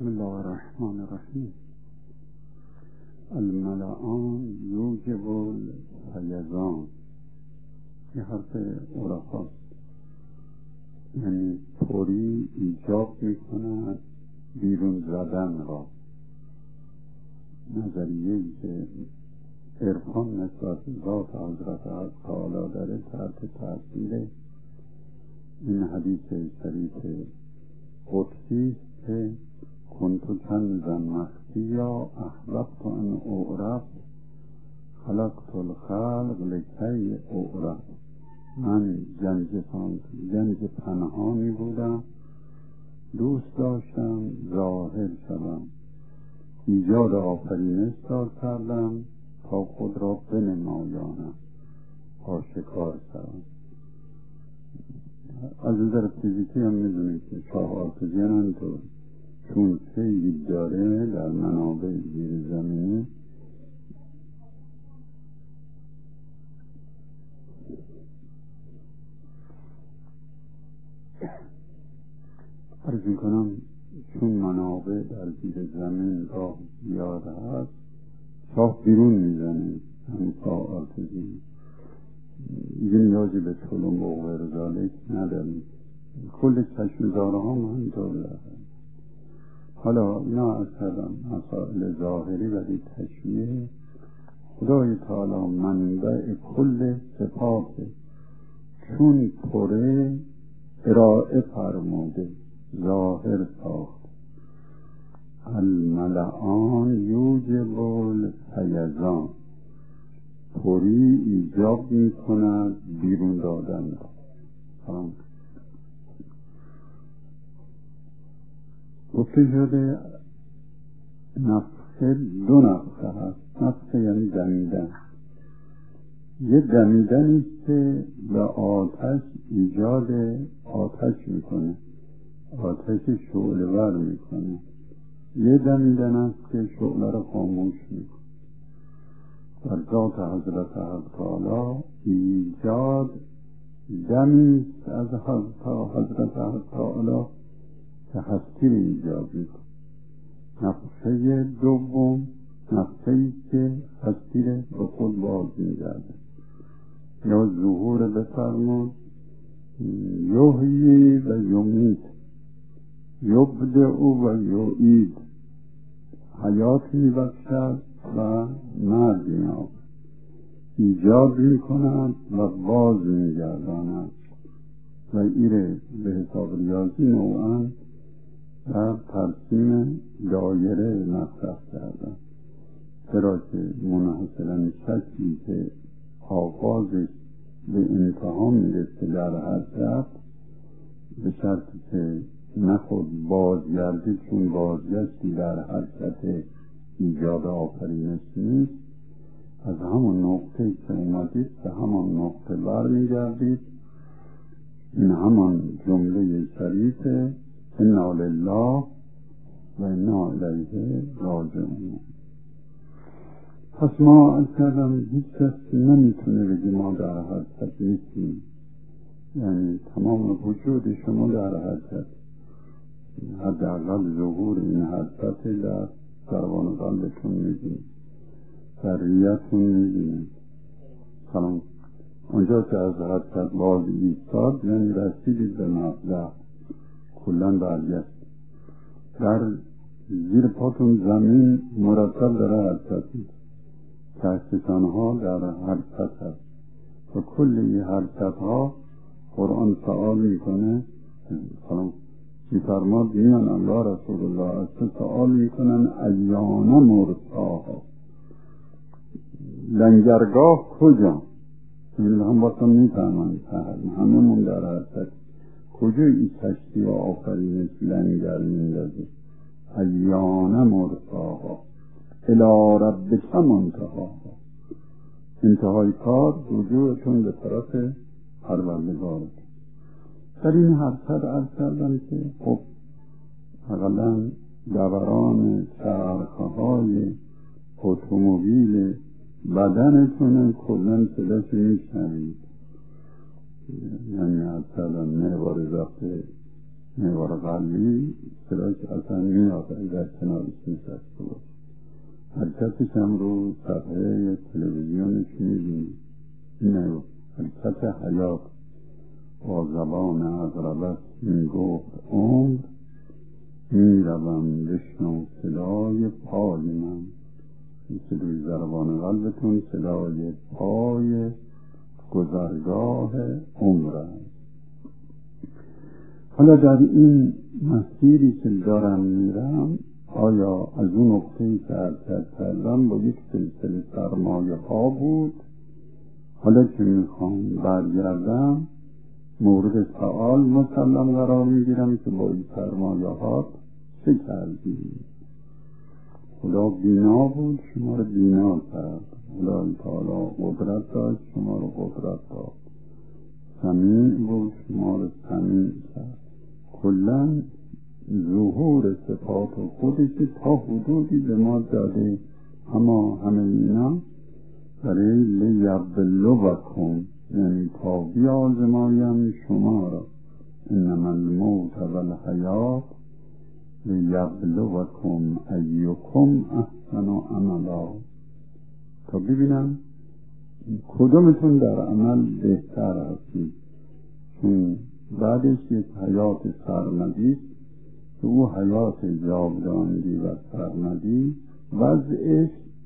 بسم الله الرحمن الرحیم. الملعان یوجب الفیضان. یه حرف عرفا، یعنی پری ایجاب میکند بیرون زدن را. نظریه‌ای که عرفان نسبت ذات حضرت تعالی داره تحت تاثیر این حدیث شریف قدسی که کنت کنزا مخفیا احببت ان اعرف خلقت الخلق لکی اعرف. من گنج پنهانی بودم، دوست داشتم ظاهر شدم، ایجاد آفرینش کردم تا خود را بنمایانم، آشکار شدم. از نظر فیزیکی هم میدونید که شاه آرتزیان همینطور، چون سیدی داره در منابع زیر زمینی، عرض میکنم چون منابع در زیر زمین راه زیاد هست، شاه بیرون میزنه. همین شاه آرتزیان دیگه نیازی به طلوع و غیر ذالک نداریم. کل چشمزاره ها هم همینطور داره. حالا اینا از کردم مسائل ظاهری، ولی تشبیه خدای تعالی منبع کل صفاته، چون پره ارائه فرموده، ظاهر ساخت. الملعان یوجب الفیضان، پری ایجاب می کند بیرون دادن را. گفته شده نفخه دو نفخه هست. نفخه یعنی دمیدن. یه دمیدنیست که به آتش ایجاد آتش میکنه، آتش شعله ور میکنه. یه دمیدن است که شعله را خاموش میکنه. در ذات حضرت حق تعالی ایجاد دمیست از حضرت حق تعالی که هستی رو ایجاد میکنه. نفخه دوم نفخه‌ای که هستی رو به خود باز میگرده. یا ظهور بفرمود یحیی و یمیت، یبدأ و یعید، حیات میبخشد و مرگ می‌آورد، ایجاد میکند و باز میگرداند. و ایره به حساب ریاضی نوعا در ترسیم دایره مطرح کردن، چرا که منحصراً شکلی که آغازش به انتها میرسه در حرکت، به شرطی که نخود بازگردی، چون بازگشتی در حرکت ایجاد آفرینش نیست، از همون نقطه که اومدید به همون نقطه برمیگردید. این همان جمله شریفه انا لله و انا الیه راجعون. پس ما از کردم هیچ کس نمیتونه بگی ما در حرکت نیستیم، یعنی تمام وجود شما در حرکت، حداقل ظهور این حرکت در سروان قلبتون میبینید، در ریتون میبینید. سلام اونجا که از حرکت باز ایستاد یعنی رسیدید به مبدأ، کلن برگشت. در زیر پاتون زمین مرتب داره حرکت میکنه، کهکشان‌ها در حرکت هست و کل این حرکت ها قرآن سوال میکنه. سلام میفرماد میان الله رسول الله از سوال میکنن ایان مرساها، لنگرگاه کجا؟ این هم باید میفهمن هممون در حرکت، کجا این کشتی و آفرینش لنگر میندازه؟ ایان مرساها الی ربک منتهاها، انتهای کار رجوعتون به طرف پروردگارتون. در این حرکت عرض کردم که خب اقلا دوران چرخه های اتومبیل بدنتون کلن صداش میشنوید. یعنی عرض کردم محور ضبط محور قلبی صداش اصلا میاد اگر کنارش نشسته باشه. حرکتش هم رو صفحه تلویزیونش میبینی. اینه حرکت حیات. با زبان اقربت میگفت عمر، میروم بشنو صدای پای من. این صدای ضربان قلبتون صدای پای گذرگاه عمر است. حالا در این مسیری که دارم میرم، آیا از اون نقطه‌ای که حرکت کردم با یک سلسله سرمایه ها بود، حالا که میخوام برگردم مورد سوال مسلم قرار میگیرم که با این سرمایه ها چه کردیم؟ خدا بینا بود، شما رو بینا کرد. خدا تعالی قدرت داشت، شما رو قدرت داد. سمیع بود، شما رو سمیع کرد. کلن ظهور صفات خودش تا حدودی به ما داده، اما همه اینا برای لیبلوکم، یعنی تا بیازمایم شما را. انما الموت والحیات لیبلوکم ایکم احسن عملا، تا ببینم کدومتون در عمل بهتر هستید. چون بعدش یک حیات سرمدی که او حیات جاودانگی و سرمدی وضعش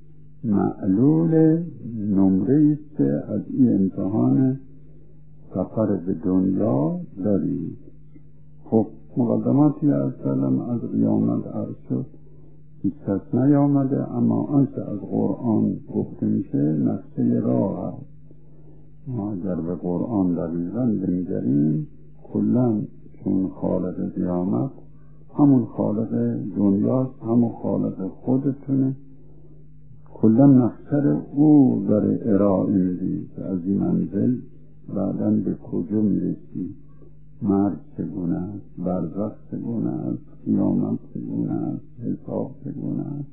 معلول نمره است که از این امتحان سفر به دنیا دارید. خب مقدماتی از کردم از قیامت عرض شد، هیچ کس نیامده، اما آنچه از قرآن گفته میشه نقشه راه است. ما اگر به قرآن دقیقاً بنگریم، کلاً چون خالق قیامت همون خالق دنیاست، همون خالق خودتونه، کلاً نقشه او داره ارائه میدید که از این منزل بعداً به کجا میرسی، مرگ چگونه است، برزخ چگونه است، قیامت چگونه است، حساب چگونه است.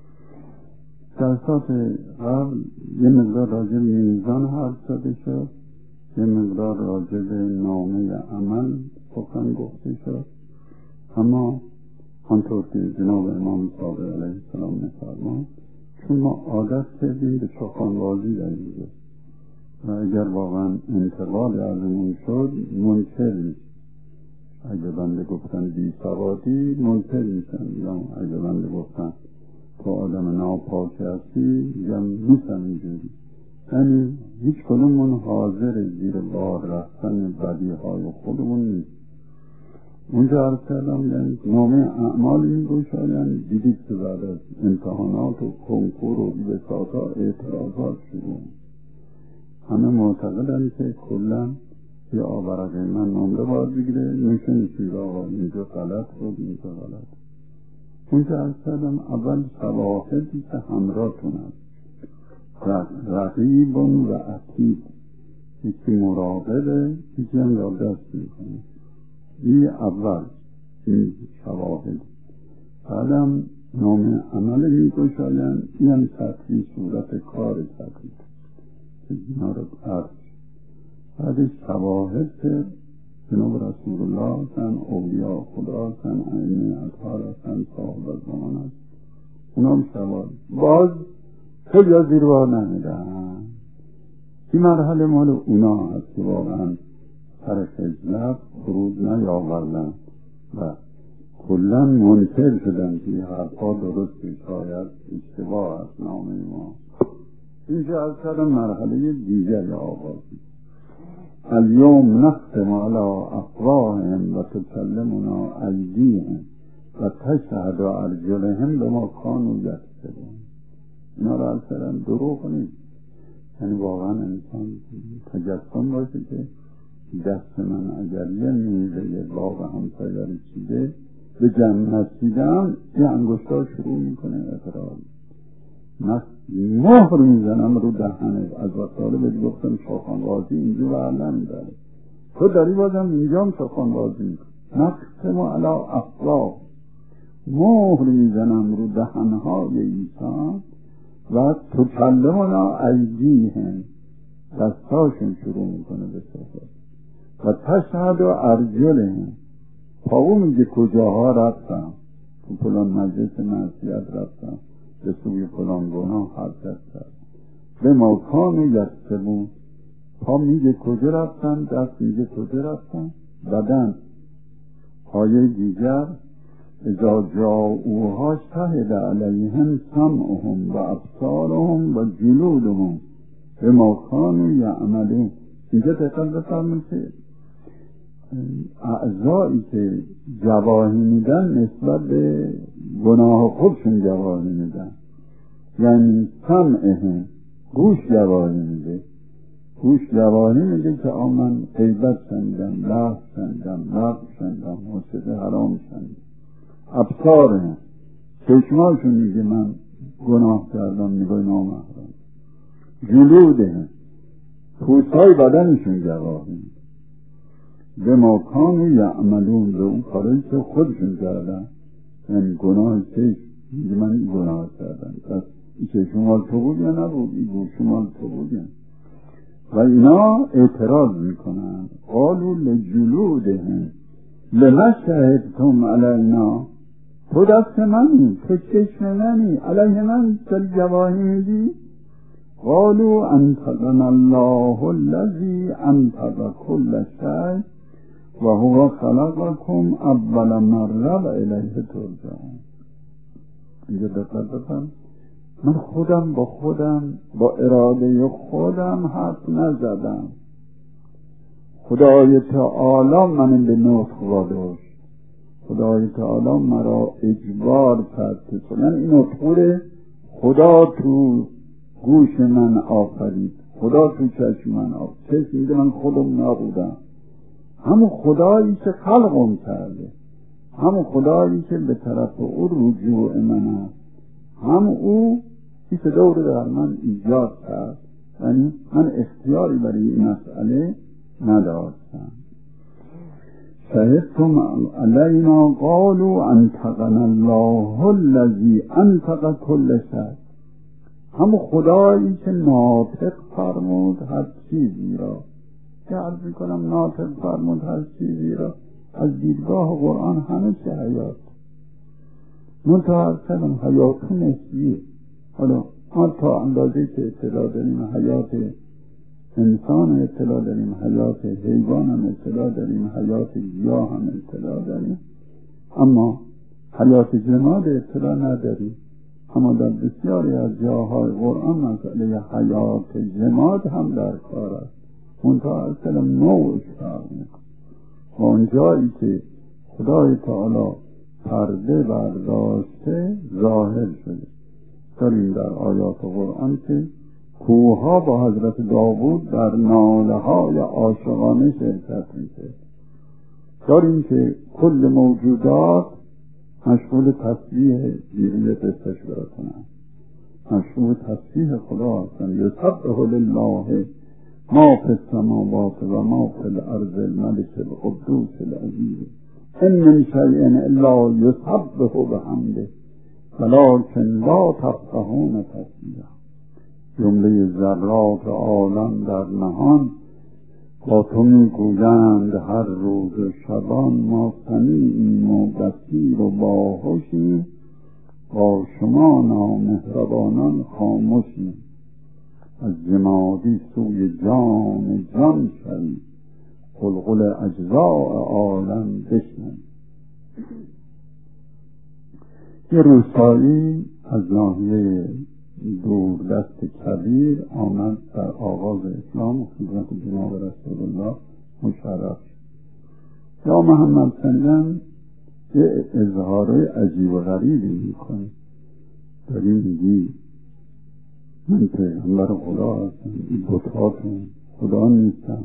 جلسات قبل یه مقدار راجع به میزان حرف زده شد، یه مقدار راجع به نامه عمل سخن گفته شد، اما همطور که جناب امام صادق علیه السلام می‌فرماید، چون ما عادت کردیم به سخنبازی در اینجا و اگر واقعا انتقال ازمون شد منکر میشه. اگر بنده گفتن بی سوادی منکر میشن، یا اگر بنده گفتن تو آدم ناپاک هستی میشن اینجوری. یعنی هیچ کدومون حاضر زیر بار رفتن بدیهای خودمون نیست. اونجا عرض کردم یعنی نامه اعمال این گوشایان دیدید که بعد از امتحانات و کنکور و بساطا اعتراضات شدن. همه معتقدن که کلا یا آورقه من نمره باید بگیره، نشونشید آقا اینجا غلط بود، اینجا غلط. اونجا عرض کردم اول شواهدی که همراهتون هست، رقیب و عتید، یکی مراقبه، یکی هم یادداشت میکنه. این اول این شواهد. بعدم نام عمل میگوشاین، این هم سطحی صورت کار سطحی که اینا رو عرض. بعدش شواهد که جناب رسول الله سن اولیاء خدا سن ائمه اطهار سن صاحب زمان است، اونا هم شواهد. باز خیلی ها زیر بار نمیدن. این مرحله مال اونا هست که واقعا سر خجلت خروج نیاوردن و کلا منکر شدن که حرفا درست شاید اشتباه است نامه ما. اینجا از کردن مرحله دیگر آغازی. الیوم نختم علی افواههم و تکلمنا ایدیهم و تشهد ارجلهم بما کانوا یکسبون. اینا را از کردن دروغ نیست، یعنی واقعا انسان تجسم باشه که دست من اگر یه میوه باغ همسایه چیده به جنت چیدم، یه انگشتار شروع میکنه اقرار، مهر میزنم رو دهنه. از وقتاله بهت گفتم شاخانوازی اینجا برلم داره، تو داری بازم اینجا هم شاخانوازی میکنی. نقسم علی افواه، مهر میزنم رو دهنهای ایسان و تکلمنا ایدیهم، دستاشون شروع میکنه به صحبت و تشهد ارجلهم، پاو میگه کجاها رفتم، تو فلان مجلس معصیت رفتم، به سوی فلان گناه حرکت کرد. به مکان یکسبون، پا میگه کجا رفتن، دست میگه کجا رفتن. بدن آیه دیگر اذا جاءوها شهد علیهم سمعهم و ابصارهم و جلودهم بما کانوا یعملون. اینجا دقت بفرمایید که اعضایی که گواهی میدن نسبت به گناه خودشون گواهی میدن، یعنی سمعهم، گوش گواهی میده، گوش گواهی میده که من غیبت شنیدم، لغو شنیدم، لغو شنیدم، موسیقی حرام شنیدم. ابصارهم، چشماشون میگه من گناه کردم، نگاه نامحرم. جلودهم، پوستهای بدنشون گواهی میده. به ما کانوا یعملون، به اون کاری که خودشون کردن، یعنی گناه چشم میگه من این گناه کردم، پس این چشم مال تو بود یا نبود، این گوش مال تو بود یا. و اینا اعتراض میکنن، قالوا لجلودهم لما شهدتم علینا، تو دست منی، تو چشم منی، علیه من داری گواهی میدی. قالوا انطقنا الله الذی انطق كل شیء و هو خلقکم اول مره و الیه ترجعون. اینجا دقت بکن، من خودم با خودم با اراده خودم حرف نزدم، خدای تعالی من به نطق واداشت، خدای تعالی مرا اجبار کرد که یعنی این نطق خدا تو گوش من آفرید، خدا تو چشم من آفرید، چشم میده من خودم نبودم، همون خدایی که خلقم کرده، همون خدایی که به طرف او رجوع من است، هم او این صدا رو در من ایجاد کرد، یعنی من اختیاری برای این مسئله نداشتم. شهدتم علینا قالوا انطقنا الله الذی انطق كل شیء، هم خدایی که ناطق فرمود هر چیزی را، که عرض میکنم ناطق فرمود هر چیزی را از دیدگاه قرآن همه چه حیات، منتها کلم حیات نسبیه. حالا ما تا اندازه که اطلاع داریم حیات انسان اطلاع داریم، حیات حیوان هم اطلاع داریم، حیات گیاه هم اطلاع داریم، اما حیات جماد اطلاع نداریم. اما در بسیاری از جاهای قرآن مسئله حیات جماد هم در کار است، منتها اصلا نوعش فرق میکنه. و اون جایی که خدای تعالی پرده برداشته ظاهر شده، داریم در آیات قرآن که کوها با حضرت داوود در ناله های عاشقانه شرکت میشه، داریم که کل موجودات مشغول تسبیح دیریت استشبه کنن، مشغول تسبیح خدا هستن. یسبح لله ما فی السماوات و ما فی الارض الملک القدوس العزیز ان من شیء الا یسبح بحمده ولکن لا تفقهون تسبیحه. جمله ذرات عالم در نهان با تو میگویند هر روز و شبان ما سمیعیم و بصیر و باهوشیم، با شما نامهربانان خاموشیم. از جمادی سوی جان جان شوی، قلقل اجزاء عالم بشنوی. یه روستایی از ناحیه دوردست کبیر آمد در آغاز اسلام خدمت جناب رسول الله مشرف شد. یا محمد سنجم یه اظهارای عجیب و غریبی میکنه، داری میگی من پیغمبر خدا هستم، این بت‌هاتون خدا نیستن،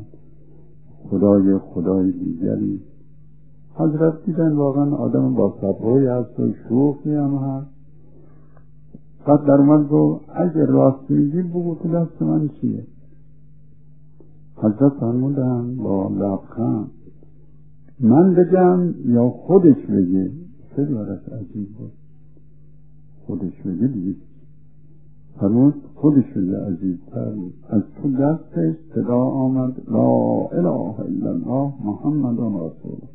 خدای دیگری. حضرت دیدن واقعا آدم با صبروی هست و شوخی هم هست. بعد در من گو اگه راست میگی بگو تو دست من چیه. حضرت فرمودن با لبخند من بگم یا خودش بگه. خیلی برش عجیب بود، خودش بگه دیگه. فرمود خودش بگه عجیب تر بود. از تو دستش صدا آمد لا اله الا الله محمد رسول.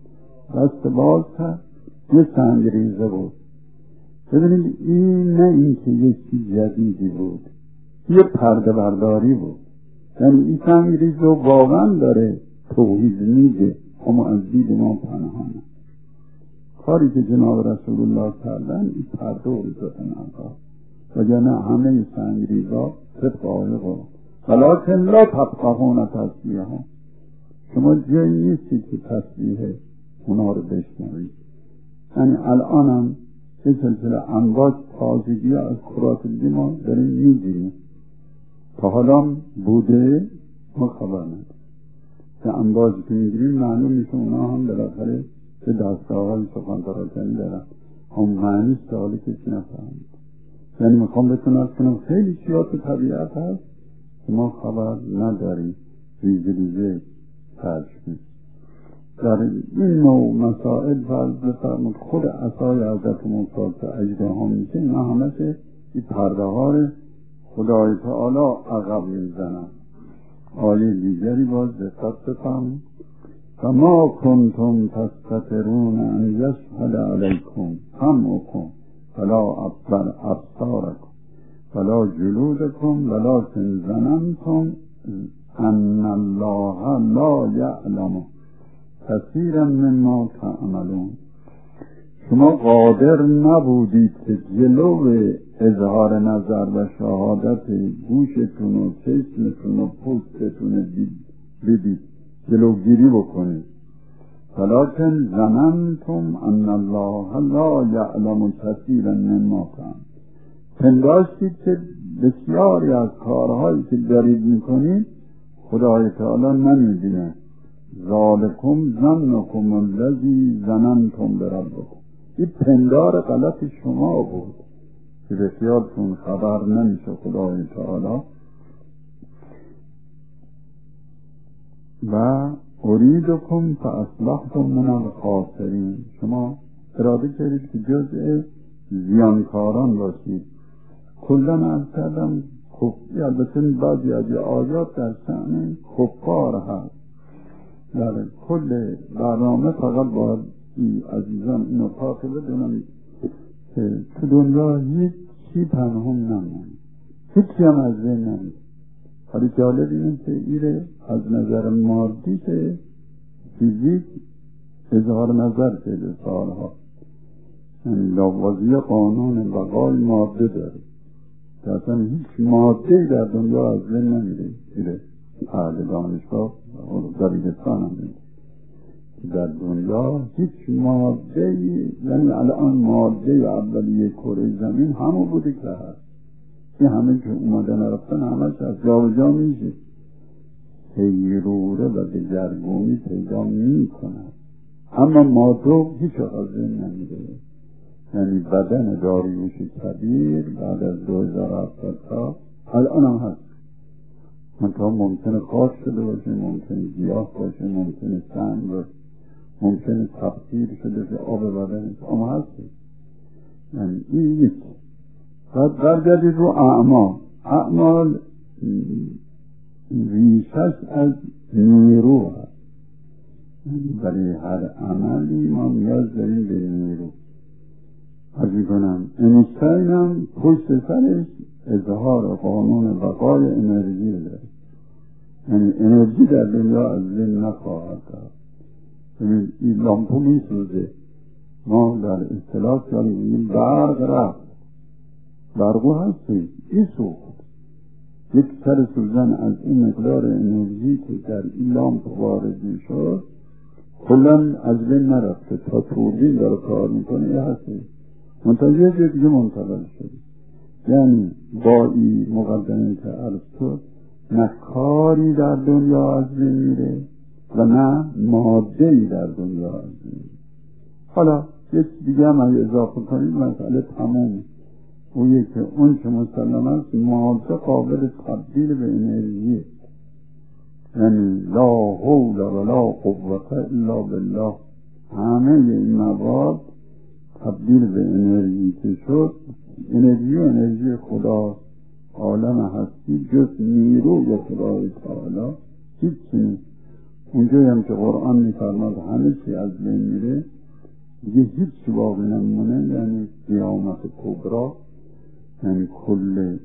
دست باز کرد، یه سنگریزه بود. ببینید این نه اینکه یه چیز جدیدی بود، یه پرده برداری بود. یعنی این سنگریزه واقعا داره توحید میگه، اما از دید ما پنهانه. کاری که جناب رسول الله کردن این پرده رو بزدن آقا، وگرنه همه سنگریزا طبق آیه قرآن ولکن لا تفقهون تسبیحهم، شما جایی نیستی که تسبیح اونا رو بشنوید. یعنی الان هم یه سلسله انواع تازگی از کرات دیگه ما داریم میگیریم، تا حالا بوده ما خبر نداریم. که انواعی که میگیریم معلوم میشه اونا هم بالاخره به دستاوری سخن پراکنی دارن، هم معنیش که حالی کسی نفهمید. یعنی میخوام بهتون ارز کنم خیلی چیات طبیعت هست که ما خبر نداریم، ریزه ریزه ترجمه. در این نوع مسائل فرض بفرمود خود عصای حضرت موسی که اجده ها میشه، اینا همه که این پرده ها رو خدای تعالی عقب میزنن. آیه دیگری باز دقت بفرمود فما کنتم تستترون ان یشهد علیکم سمعکم ولا ابصارکم ولا جلودکم ولکن ظننتم ان الله لا یعلم کثیرا مما تعملون. شما قادر نبودید که جلو اظهار نظر و شهادت گوشتون و چشمتون و پوستتون بدید، جلوگیری بکنید. ولکن ظننتم ان الله لا یعلم کثیرا مما تعملون، پنداشتید که بسیاری از کارهایی که دارید میکنید خدای تعالی نمیدونه. ذالکم ظنکم الذی ظننتم بربکم، این پندار غلط شما بود که بسیارتون خبر نمیشه خدای تعالی. و اریدکم فاصبحتم من الخاسرین، شما اراده کردید که جزء زیانکاران باشید. کلن از کردم البته بعضی از آیات در شأن کفار هست. در کل برنامه فقط باید عزیزان اینو پاکه بدونم که تو دنیا هیچ چی پنهان نمونه، هیچی هم از ذهن نمونه. حالی جالب اینه که ایره از نظر مادی که فیزیک اظهار نظر کرده سالها، یعنی لاوازی قانون بقای ماده داره که اصلا هیچ مادهی در دنیا از ذهن نمیره. ایره اهل دانشگاه در ایرستان هم میده در دنیا هیچ مادهی، یعنی الان ماده اولیه کره زمین همون بوده که هست. این همه که اومدن رفتن همش از جا و جا میشه، سیروره و دگرگونی پیدا میکنه، اما ماده هیچ حاضر نمیده. یعنی بدن داریوش کبیر بعد از 2007 تا الان هم هست، منطقه ممکنه خاص شده باشه، ممکنه گیاه باشه، ممکنه سنگ باشه، ممکنه تبخیر شده که آب بدنش اما هست. یعنی این یک برگردید رو اعمال ریشش از نیرو هست. یعنی برای هر عملی ما نیاز داریم به نیرو. از میکنم اینشتین هم پشت سرش اظهار قانون بقای انرژی داره. یعنی انرژی در دنیا از ذهن نخواهد دارد. این لامپو میسوزه، ما در اصطلاح میگیم برق رفت، برقو هستی این سوخت. یک سر سوزن از این مقدار انرژی که در این لامپ وارد شد کلن از بین نرفته، تا توربین داره کار میکنه یه هستی منتظر جای دیگه منتقل شد. یعنی با این مقدمه که عرض شد نه کاری در دنیا از بین میره و نه ماده‌ای در دنیا از بین میره. حالا یک دیگه هم اگه اضافه کنید مسئله تموم. اون که مسلم است ماده قابل تبدیل به انرژی، یعنی لا حول ولا قوة الا بالله. همه این مواد تبدیل به انرژی که شد، انرژی خدا عالم هستی جز نیروی خدای تعالی هیچ نیست. اونجایی هم که قرآن می‌فرماد همه چی از بین میره، دیگه هیچ باقی نمونه، یعنی قیامت کبرا، یعنی کل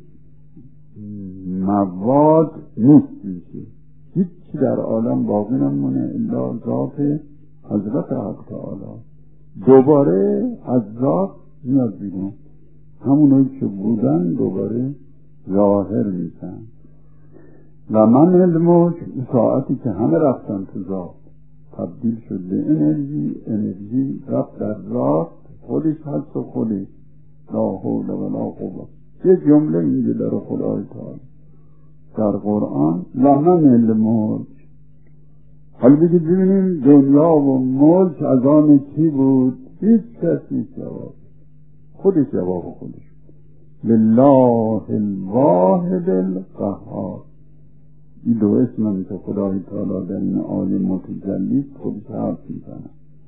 مواد نیست میشه، هیچی در عالم باقی نمونه الا ذات حضرت حق تعالی. دوباره از ذات میاد بیرون، همونایی که بودن دوباره ظاهر میشن. و من الملک، ساعتی که همه رفتن تو ذات تبدیل شد به انرژی رفت در ذات، خودش هست و خودش، لا حول ولا قوة. یه جمله اینجا در خدای تعالی در قرآن، لمن الملک. حالا بگید ببینیم دنیا و ملک از آن کی بود؟ هیچ کسی جواب، خودش جواب خودش، لله الواحد القهار. این دو اسم که خدای تعالی در این آیه متجلی خودش حرف میزنه.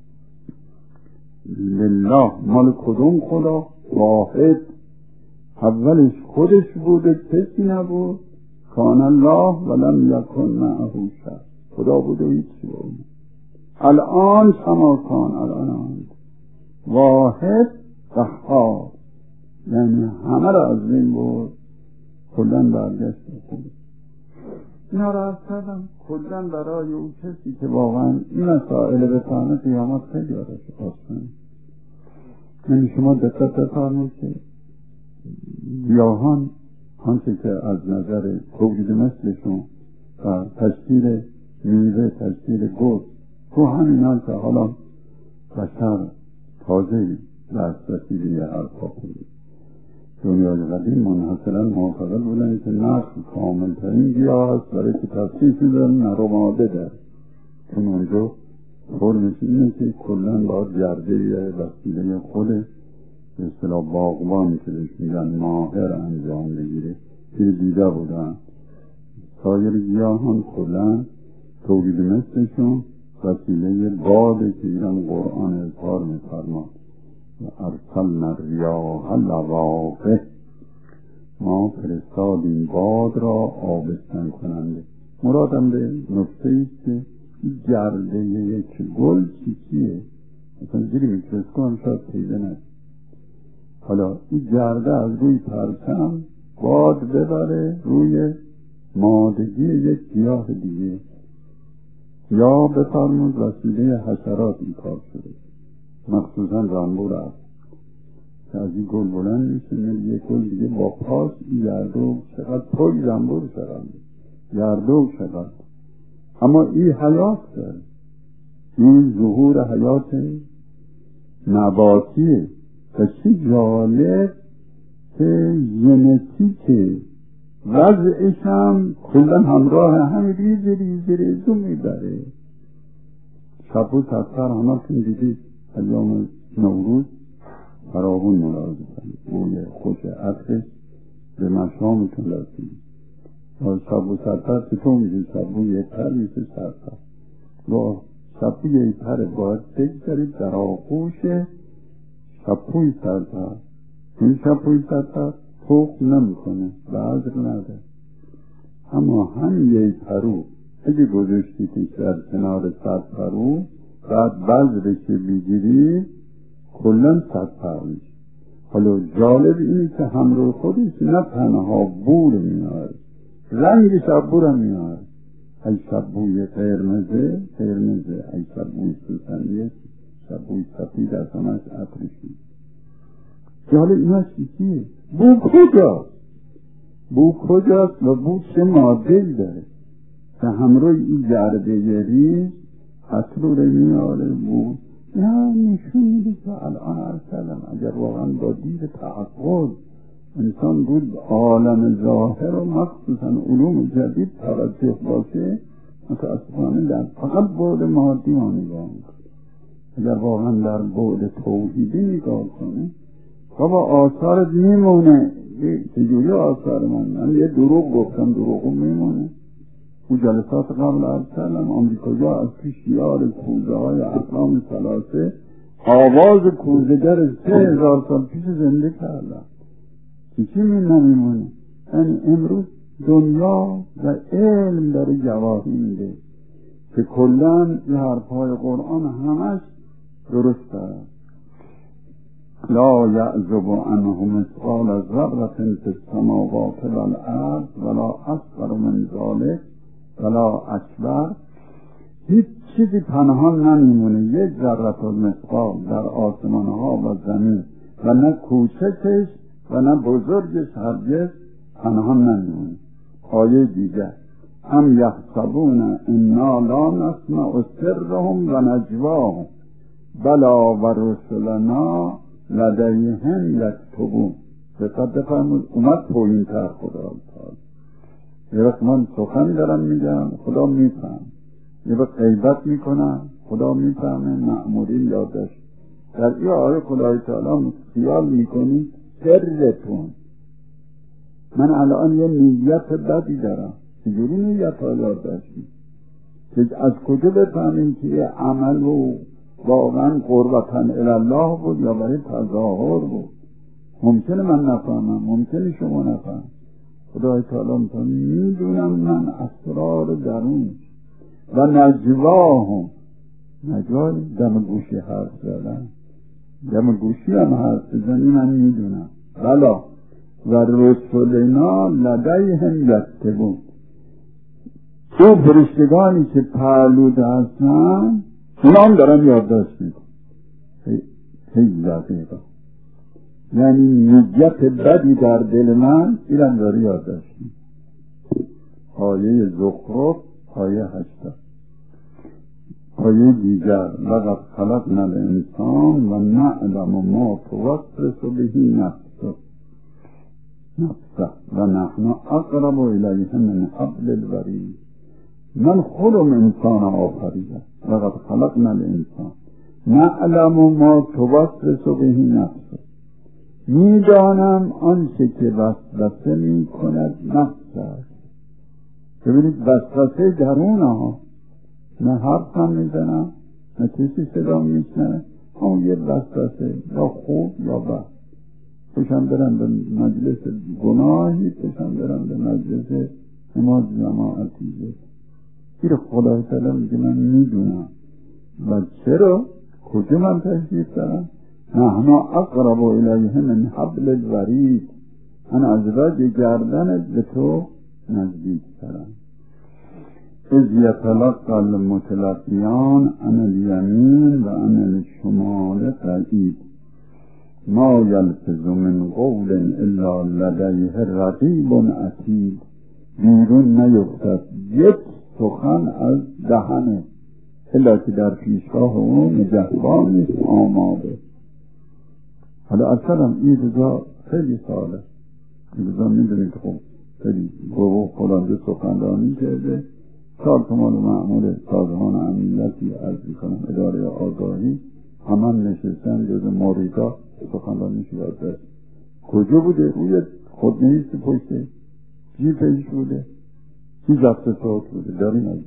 لله مال کدوم خدا؟ واحد، اولش خودش بوده، کسی نبود. کان الله ولم یکن معه شیء، خدا بوده هیچی بود. الان شما کان، الان واحد قهار، یعنی همه را از بین بود، کلن برگشت خودش. اینا را از کردم کلن برای اون کسی که واقعا این مسائل به طعم قیامت خیلی آرش آسان. یعنی شما دقت بفرمایید که گیاهان آنچه که از نظر تولید مثلشون و تشکیل میوه، تشکیل گل، تو همین حال که حالا بشر تازه دسترسی به یه حرفا کنید. دنیای قدیم منحصرا معتقد بودن که نسل کاملترین گیاه است برای که تفصیل شدن نر و ماده داره، چون اونجا فرمش اینه که کلن باید گرده وسیله خود به اصطلاح باغبانی که بهش میگن ماهر انجام بگیره که دیده بودن. سایر گیاهان کلن تولید مثلشون وسیله باده که ایران قرآن اظهار میفرماد و ارسلنا الریاح لواقح، ما فرستادیم باد را آبستن کننده. مرادم به نکته ایست که گرده یک گل چیه؟ مثلا زیر میکروسکوپ هم شاید پیدا نشه. حالا این گرده از روی پرچم باد ببره روی مادگی یک گیاه دیگه، یا بفرمود وسیله حشرات این کار شده، مخصوصا زنبور است که از این گل بلند میشه یک گل دیگه با پاس گردو چقدر پای زنبور شدن گردو شدن. اما این حیات داره، این ظهور حیات نباتیه. و چی جالب که ژنتیک وضعش هم کلن همراه هم ریزو میبره. شب و سفر همه کن دیدید ایام نوروز فراغون ملاحظه کنید، بوی خوش عطرش به مشامتون رسید. شب و سفر چطور میشه؟ شبوی پر میشه سفر با شبوی پر باید بگذارید در آغوش شبوی سفر. این شبوی سفر توق نمیکنه، بذر نده. اما همین یک پرو اگه گذاشتی که در کنار 100 پرو بعد بذرش بگیری کلن 100 پر میشه. حالا جالب اینه که همراه خودش نه تنها بور میاره، رنگ شبور هم میاره. ای شبوی قرمزه ای شبوی سوسنیه، شبوی سفید از همش عطرشی. که حالا اینا چیه؟ بو کجاست و بو چه ماده داره که همراه این گرده ریز عطر رو میاره. بو نه نشون میده که الان ارسلم اگر واقعا با دید تعقل انسان بود عالم ظاهر و مخصوصا علوم جدید توجه باشه، متاسفانه در فقط بعد مادی ما نگاه میکنه. اگر واقعا در بعد توحیدی نگاه کنه بابا آثارت میمونه. چجوری آثار من یه دروغ گفتم دروغو میمونه. او جلسات قبل ارسلم آمریکا از پیش یار کوزه های اقلام ثلاثه آواز کوزهگر 3000 سال پیش زنده کردن. چی نمیمونه؟ یعنی امروز دنیا و علم داره گواهی میده که کلن این حرفهای قرآن همش درست است. لا یعزب عنه مثقال ذرة فی السماوات والارض ولا اصغر من ذلک ولا اکبر. هیچ چیزی پنهان نمیمونه، یک ذره مثقال در آسمان ها و زمین و نه کوچکش و نه بزرگش هرگز پنهان نمیمونه. آیه دیگر ام یحسبون انا لا نسمع سرهم و نجواهم بلا و رسلنا لدیهم یکتبون. دقت بفرمود، اومد پایین تر خدا تعالی. یه وقت من سخنی دارم میگم خدا میفهم، یه وقت غیبت میکنم خدا میفهمه، مأمورین یادداشت. در این آیه خدای تعالی خیال میکنی سرتون. من الان یه نیت بدی دارم، چجوری نیت ها یادداشتی؟ که از کجا بفهمیم که یه عمل و واقعا قربتن الله بود یا برای تظاهر بود؟ ممکنه من نفهمم، ممکنه شما نفهم. خدای تعالی میدونم من اسرار درون و نجواهم. نجوا دم گوشی حرف زدن، دم گوشی هم حرف بزنی من میدونم. بلا و رسولنا لدیهم یکتبون. او فرشتگانی که پهلود هستن اونا هم دارن یادداشت میکن. خیلی دقیقه، یعنی نیت بدی در دل من اینم داره یادداشت میکن. آیه زخرف آیه 8. آیه دیگر لقد خلقنا الانسان و نعلم ما توسوس به نفسه و نحن اقرب الیه من حبل الورید. من خودم انسان آفریدم. لقد خلقنا الانسان نعلم ما توسوس به نفسه. میدانم آنچه که وسوسه میکند نفس است. ببینید وسوسه درون ها، نه حرف هم میزنم نه کسی صدا میشنه، اون یه وسوسه یا خوب یا بد. خوشم برم به مجلس گناهی، خوشم برم به مجلس نماز جماعتی. این خدای تعالی میگه من میدونم. و چرا؟ کجا من تشریف دارم؟ نحن اقرب الیه من حبل الورید. من از وجه گردنت به تو نزدیک ترم. اذ یتلقی المتلقیان عن الیمین و عن الشمال قعید ما یلفظ من قول الا لدیه رقیب عتید. بیرون نیفتد یک سخن از دهنه الا که در پیشگاه اون نگهبان نیست آماده. حالا اصلا این رضا خیلی ساله، این رضا میدونید خب خیلی گروه خلانده سخنرانی کرده. سازمان معمول سازمان امنیتی عرض میکنم اداره آگاهی همان نشستن جز موریدا سخنرانی شده. کجا بوده؟ روی خود نیست پشته جیپش بوده، چی ضبط صوت بوده داری نزدیک.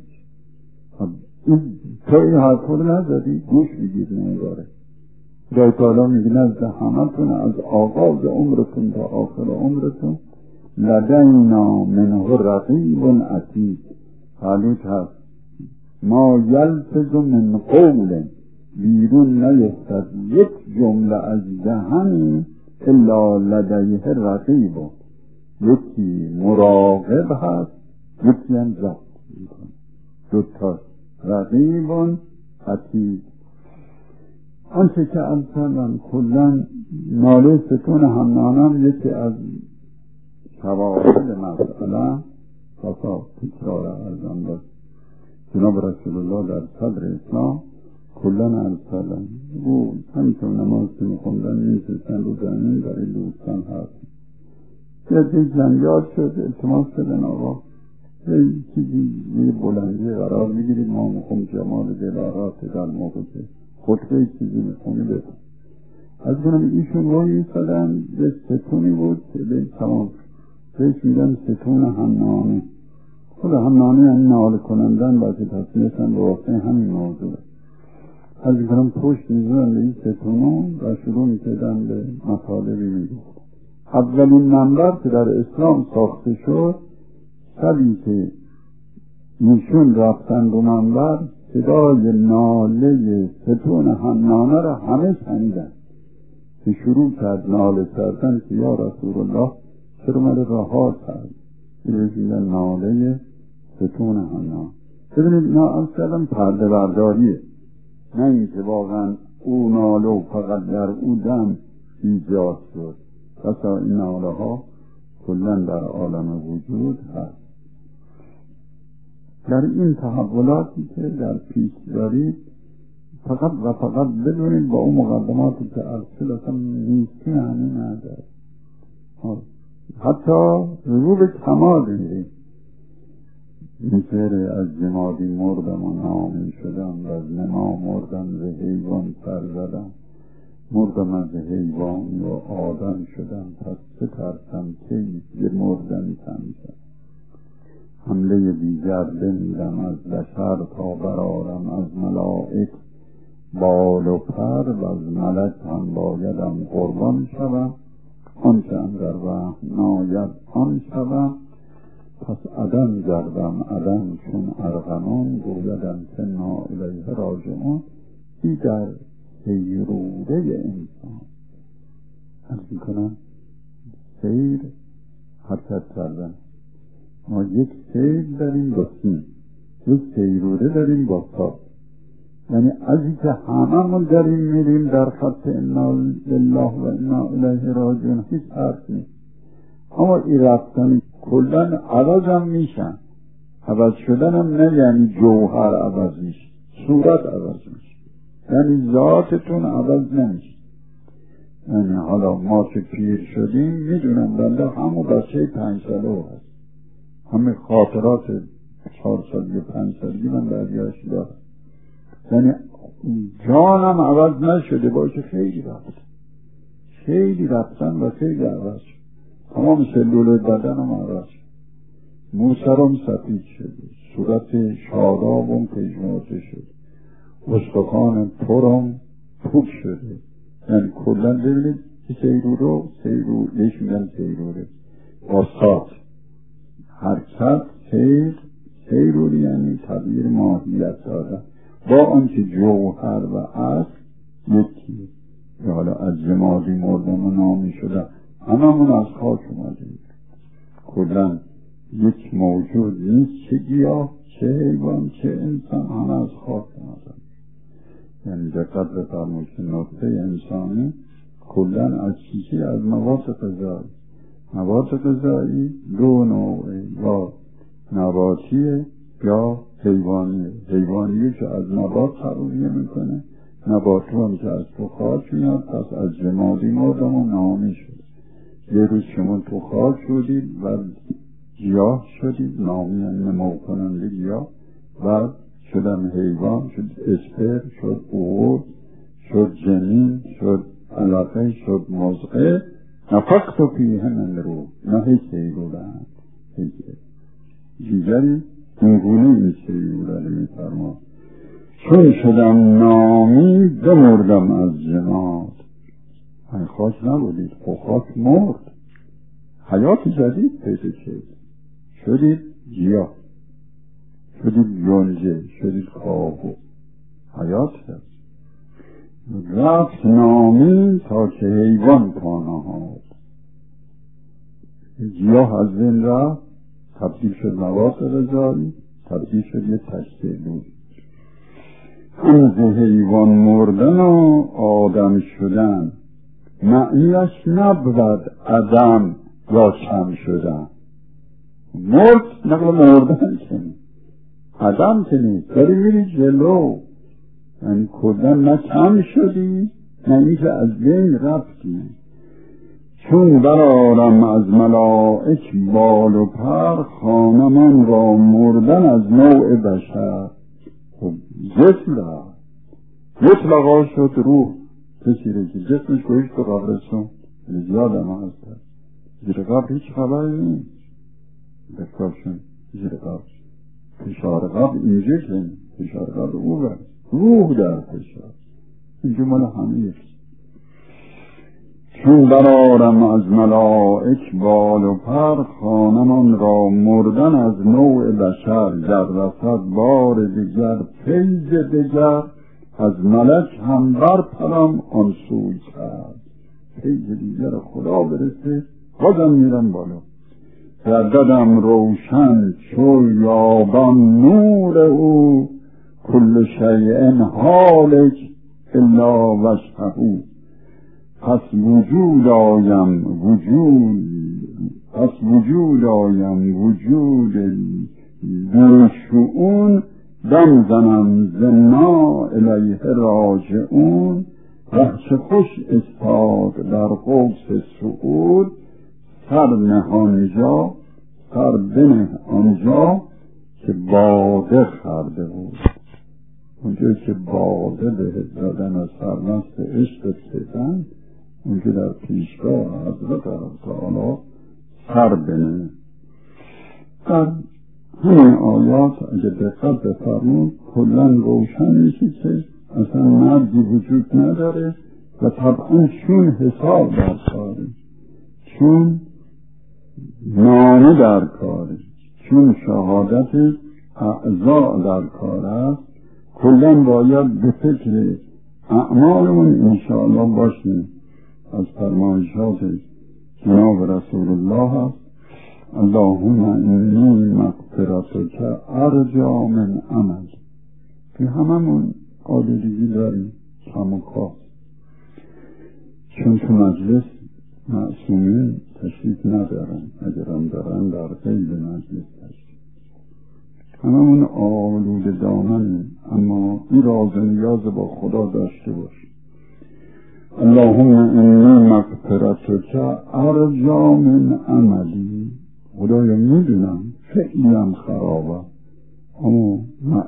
تو این حرف خود نزدی گوش بگید نگاره. خدای تعالی میگه نزد همتون از آغاز عمرتون تا آخر عمرتون لدینا منه رقیب عتید. حالوش هست ما یلفظ من قول، بیرون نیفتد یک جمله از دهنی الا لدیه رقیب. یکی مراقب هست یکی هم ضبط میکنه. دوتا رقیب عتید. آنچه که امثالم کلن ناله ستون همنانم یکی از شواهد مسئله خاصا تکرار ارزان باش. جناب رسول الله در صدر اسلام کلن امثالم بود همینطور نماز که میخوندن میشستن رو زمین برای دوستان هست. یه جنجال شد، التماس شدن آقا یه چیزی یه بلندی قرار میگیرید ما میخوام جمال دلارات در موقع که خطبه چیزی میخونی بکن. از کنم ایشون روی ایستادن به ستونی بود که به تمام بهش میگن ستون همنانه. خود همنانه هم نال کنندن باید تصمیتن به واسه همین موضوع. از کنم پشت میزدن به این ستونو و شروع میکردن به مطالبی میگن. اولین منبر که در اسلام ساخته شد شبی که ایشون رفتن رو منبر، صدای ناله ستون حنانه را همه شنیدن که شروع کرد ناله کردن که یا رسول الله چرا من رها کرد. این ناله ستون حنانه. ببینید اینا اصلا پرده برداریه، نه اینکه واقعا او ناله و فقط در او دم ایجاد شد. پس این ناله ها کلن در عالم وجود هست. در این تحولاتی که در پیش دارید فقط و فقط بدونید با اون مقدماتی که ارسل اصلا نیستی همین نداره. حتی رو به کمال دارید. این شعر از جمادی مردم و نامی شدم و از نما مردم ز حیوان سر زدم، مردم از حیوانی و آدم شدم، پس چه ترسم که یه مردنی کم شد. حمله دیگر بمیرم از بشر تا برارم از ملائک بال و پر، و از ملک هم بایدم قربان شوم، آنچه اندر وحی ناید آن شوم. پس عدم گردم عدم چون ارغنون، گویدم که نا الیه راجعون. ای در سیروره انسان عرض میکنم سیر حرکت کردن. ما یک سیر داریم با سین، یک سیروره داریم با تا. یعنی از این که هممون داریم میریم در خط انا لله و انا الیه راجعون، هیچ حرف نیست. اما این رفتن کلن عوض هم میشن. عوض شدن هم نه یعنی جوهر عوض میشه، صورت عوض میشه، یعنی ذاتتون عوض نمیشه. یعنی حالا ما که پیر شدیم میدونم بنده همون بچه 5 ساله هست، همه خاطرات 4 سالگی 5 سالگی من برگشت دارم. یعنی جانم عوض نشده باشه. خیلی رفتن و خیلی عوض شد. تمام سلول بدنم عوض شد، موسرم سفید شده، صورت شادابم پژمرده شد، استخوان پرم پوک شده. یعنی کلن ببینید که سیروره میگن سیروره واسطات حرکت سیروری، یعنی تغییر ماهیت داره با آنکه جوهر و اصل یکی. حالا از جمادی مردم و نامی شدن، هممون از خاک اومدیم. کلن یک موجود نیست، چه گیاه چه حیوان چه انسان، همه از خاک اومدن. یعنی دقت بفرمایید که نطفه انسانی کلن از چیزی از مواد غذایی. مواد غذایی دو نوعه، یا نباتیه یا حیوانیه. حیوانیه که از نبات تغذیه میکنه، نباتی هم که از تو خاک میاد. پس از جمادی مردم و نامی شد. یه روز شما تو خاک شدید و گیاه شدید، نامی نمو کننده گیاه، و شدم حیوان، شد اسپر، شد عود، شد جنین، شد علقه، شد مزغه. نفخت فیه من روح. نه هیچ سیرورن دیگری اینگونه این سیروره میفرما. چون شدم نامی بمردم از جماد. این خاک نبودید، خاک مرد، حیات جدید پیدا شدید گیاه، شدید یونجه، شدید کاهو، حیات هست. رفت نامی تا که حیوان پانه هاد. گیاه از بین رفت، تبدیل شد مواد غذایی، تبدیل شد یه تشکیلون. از حیوان مردن و آدم شدن، معنیش نبود عدم یا کم شدن. مرد نقل مردن که عدم که نیست، داری میری جلو. یعنی کردن نه کم شدی نه اینکه از بین رفتی. چون برارم از ملائک بال و پر، خانمان را مردن از نوع بشر. مطلقا شد روح کسی رو که جسمش گوشت به قبرستون زیاد هم هست. زیر قبر هیچ خبری نیست، بکاشون زیر قبر فشار قبر اینجا که فشار قبر او برد روح در فشار اینجا مال همه یکی. چون برارم از ملائک بال و پر، خانمان را مردن از نوع بشر. گر رسد بار دیگر فیض دگر، از ملک هم برپرم آن سوی کرد. فیض دیگر خدا برسه بازم میرم بالا. گرددم روشن چو یابان نور او، کل شیء هالک الا وجهه. پس وجود آیم وجود بی شؤون، دم زنم زنا الیه راجعون. رخش خوش استاد در قوس سعود، سر نهانجا سر بنه آنجا که باده خرده بود. اونجا که باده به دادن از سرمست عشق ستن، اونجا در پیشگاه حضرت تعالی سر بنه. در همین آیات اگه دقت بفرمون کلن روشن میشه که اصلا مردی وجود نداره و طبعا چون حساب در کاره، چون نامه در کاره، چون شهادت اعضاء در کار است. کلن باید به فکر اعمالمون انشاءالله باشیم. از فرمایشات جناب رسول الله است: اللهم انی مغفرتک ارجا من عمل. که هممون آلودگی داریم، کم و کاست، چون تو مجلس معصومین تشریف ندارن، اگرم دارن در غیر مجلس تشریف. هممون آلوده دامنیم، اما این راز و نیاز با خدا داشته باشیم. اللهم انی مغفرتک ارجا من عملی. خدایا میدونم فعلم خرابه، اما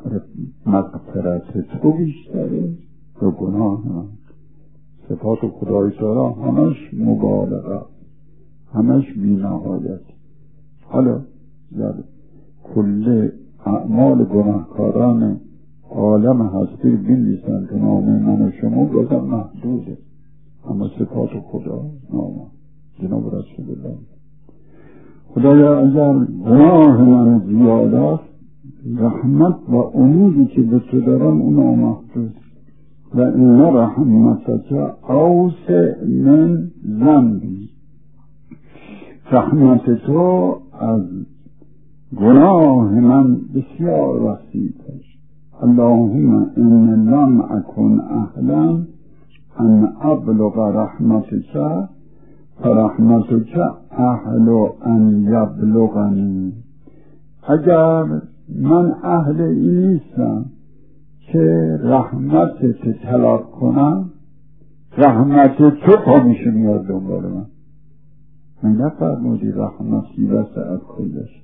مغفرت تو بیشتره به گناه من. صفات خدای تعالی همش مبالغه، همش بی نهایت. حالا در کل اعمال گناهکاران عالم هستی بنویسن که نامه من و شما بازم محدوده، اما صفات خدا نامه جناب رسول الله. خدایا اگر گناه من زیاد است، رحمت و امیدی که به تو دارم اون آمحدود. و این رحمتک اوسع من ذنبی. رحمت تو از گناه من بسیار وسیع‌تر. اللهم ان لم اکن اهلا ان ابلغ رحمتک فرحمتک اهل ان یبلغنی. اگر من اهل این نیستم که رحمتت طلب کنم، رحمت تو پا میشه میاد دنبال من نفرمودی رحمتی وسعت کلش.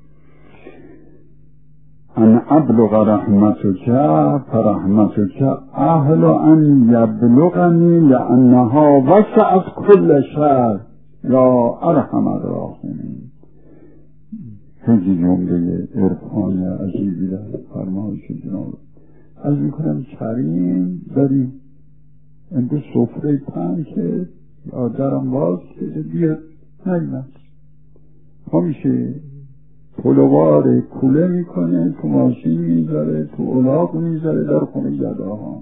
ان ابلغ رحمتک فرحمتک اهل ان یبلغنی لانها وسعت کل شر یا ارحم الراحمین. خیلی جمله عرفانی عجیبی در فرمایش جناب. از میکنم کریم داریم امروز سفره پهن که آدرم باز که بیاد نگمت همیشه پلوار کوله میکنه، تو ماشین میذاره، تو الاغ میذاره، در خونه گداها.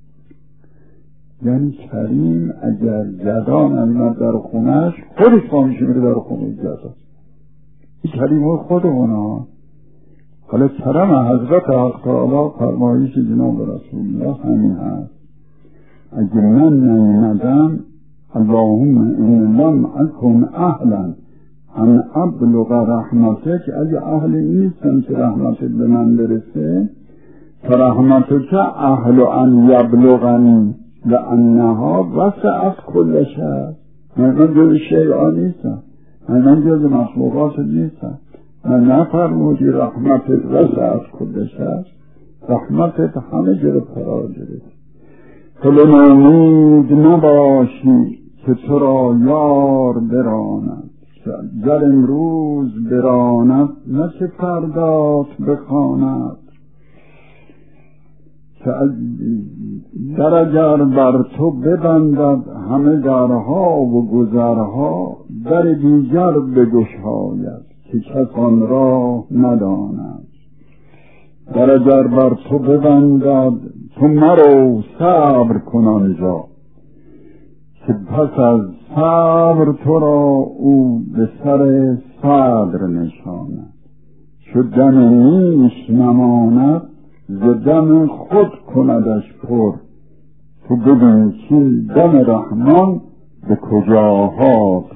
یعنی کریم اگر گدا نمیاد در خونهش، خودش همیشه میره در خونه گدا. این کلمه خودمونه. حالا کرم حضرت حق تعالی فرمایش جناب رسول الله همین هست: اگر من نیامدم اللهم ان لم اکن اهلا ان ابلغ رحمتک، اگه اهل نیستم که رحمتت به من برسه، فرحمتک اهل ان یبلغنی لانها وسعت کل شر. من جز شیعان نیستم، من جز مخلوقات نیستم. من نفرمودی رحمتت وسعت کل شر، رحمتت همه جا فرا گرفت. تو نومید نباشی که تو را یار براند، گر امروز براند نه که فردات بخواند. در اگر بر تو ببندد همه درها و گذرها، در دیگر بگشاید که کس آن را نداند. در اگر بر تو ببندد تو مرو صبر کن آنجا، که پس از صبر تو را او به سر صدر نشاند. چو دم نیش نماند ز دم خود کندش پر، تو ببین که دم رحمان به کجاها